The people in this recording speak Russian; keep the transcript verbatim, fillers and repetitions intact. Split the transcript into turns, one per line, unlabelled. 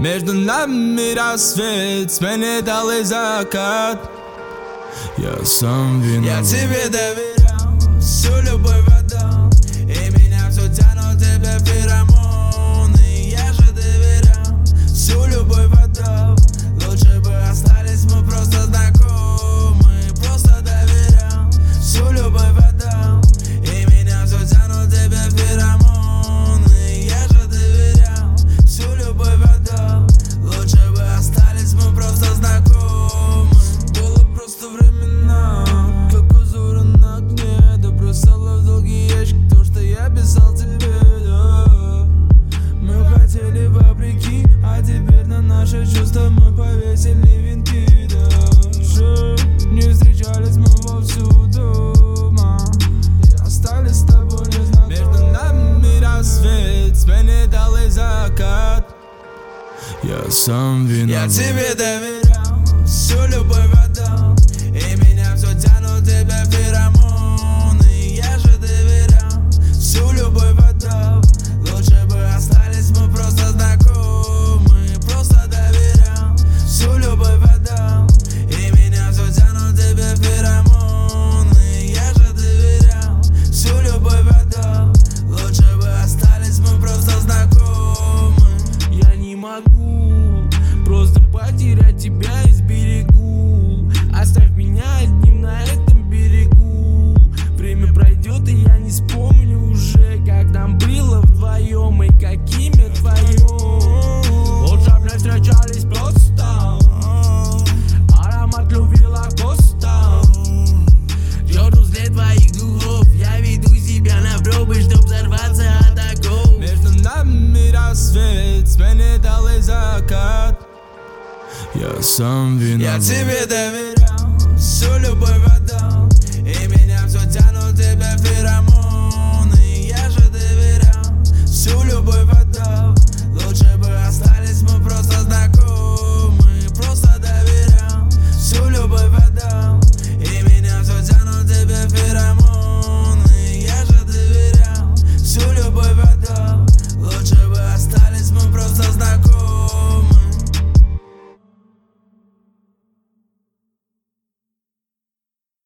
Между нами рассвет, сменил и закат. Я сам виноват.
Я тебе доверял, всю любовь отдал, и меня все тянут тебе феромоны. Я же доверял, всю любовь отдал, лучше бы остались мы просто знакомы. Просто доверял, всю любовь отдал, и меня все тянут тебе феромоны. Я же доверял, всю любовь отдал, лучше бы остались мы просто знакомы. Было просто времена, как узоры на окне, да бросала в долгий ящик то, что я писал тебе, да. Мы хотели вопреки, а теперь на наши чувства мы повесили винты, даже не встречались мы вовсю дома, и остались с тобой незнакомы.
Между нами рассвет, сменил и закат. Я сам виноват.
Я тебе доверял, всю любовь отдал, и меня все тянут тебе феромоны. Я же доверял, всю любовь отдал, лучше бы остались мы просто знакомы. Просто доверял, всю любовь отдал, и меня все тянут тебе феромоны. Я же доверял, всю любовь отдал, лучше бы остались мы просто знакомы. Я не могу просто потерять тебя из берегу. Оставь меня одним на этом берегу. Время пройдет, и я не вспомню уже, как нам было вдвоем и какими вдвоем. Лучше б не встречались просто. Аромат любви лакоста. Держу след твоих духов. Я веду себя на пробы, чтоб взорваться от оков.
Между нами рассвет, сменил и закат. Я сам виноват.
Я тебе доверял, всю любовь